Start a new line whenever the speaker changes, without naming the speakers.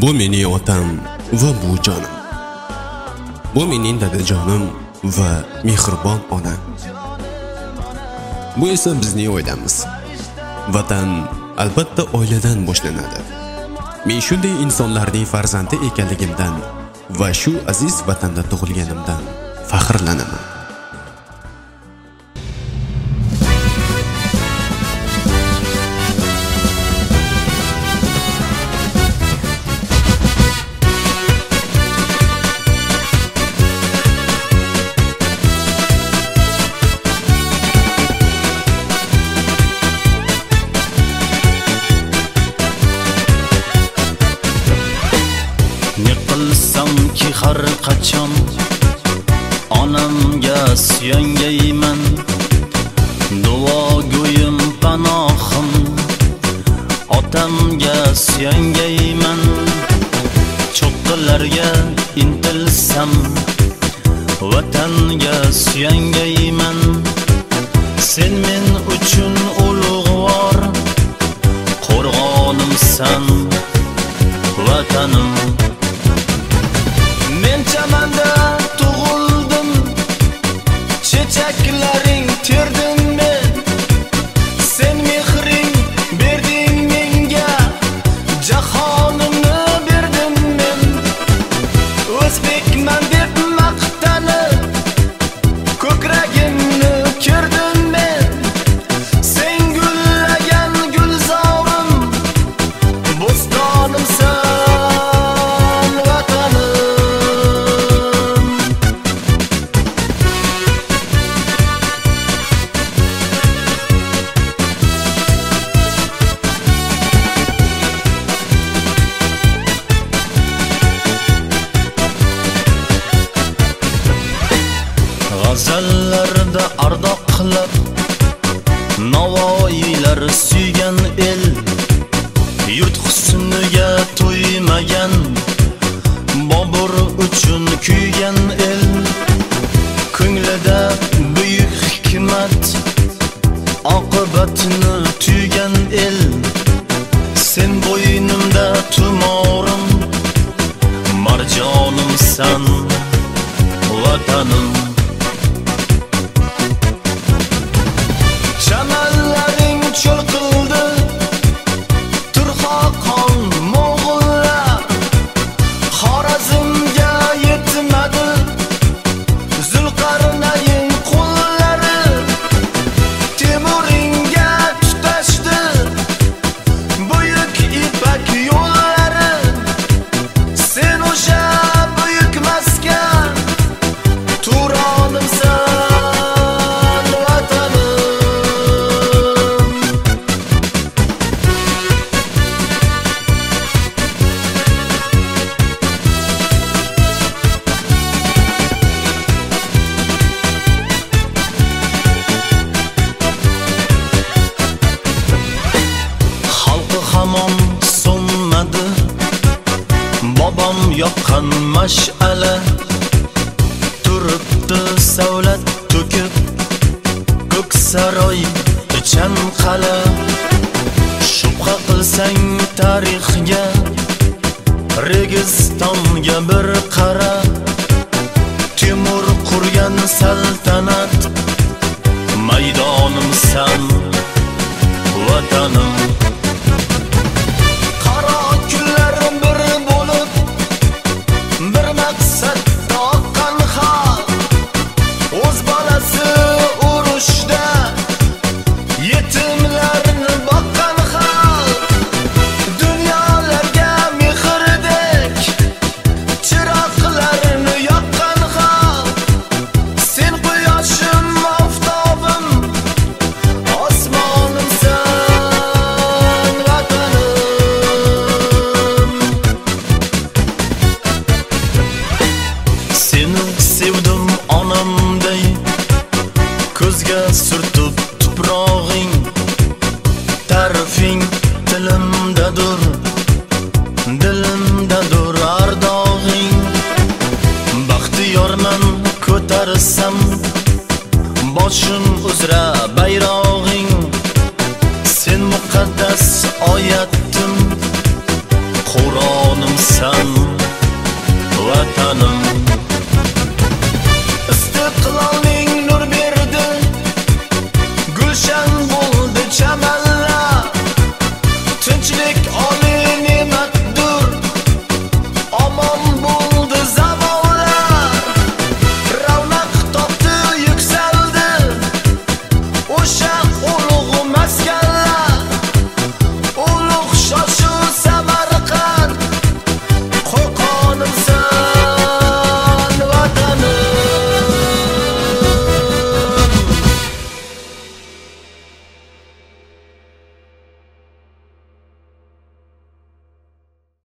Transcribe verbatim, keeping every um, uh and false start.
Bu mening otam va bu jonim. Bu mening dadajonim va mehribon onam. Bu esa bizning oilamiz. Vatan albatta oiladan boshlanadi. Men shunday insonlarning farzandi ekanligimdan va shu aziz vatanda tug'ilganimdan faxrlanaman.
Yiqilsamki har qachon onamga suyangayman, duogo'yim panohim otamga suyangayman. Cho'qqilarga intilsam vatanga suyangayman. Sen men uchun ulug'vor qo'rg'onimsan vatanim. Men chamanda tug'ildim, chechaklaring terdim men. Sen mehring berding menga, jahonimni berdim men. O'zbekman deb maqtanib, ko'kragimni kirdim men. Sen gullagan gulzorim, bo'stonimsan. G'azallarda ardoq qilib navoiylar suygan el, yurt husniga to'ymagan Bobur uchun kuygan el. Ko'nglida buyuk hikmat oqibatini tuygan el. Sen bo'ynimda tumorim, marjonimsan vatanim. Chamallaring cho'lqildi, Turxoqon mo'g'ullar, Xorazmga yetmadi Zulqarnayn qo'llari. Temuringa tutashdi buyuk ipak yo'llari. Sen o'sha buyuk maskan Turonimsan. Hamon so'nmadi bobom yoqqan mash'ala, turibdi savlat to'kib ko'k saroy ichan qala. Shubha qilsang tarixga, Registonga bir qara. Temur qurgan saltanat maydonimsan vatanim. Sevdim onamday, ko'zga surtib tuprog'ing. Ta'rifing tilimdadir, dilimdadir ardog'ing. Baxtiyorman ko'tarsam boshim uzra bayrog'ing. Sen muqaddas oyatim, davronimsan, vatanim. Istiqlol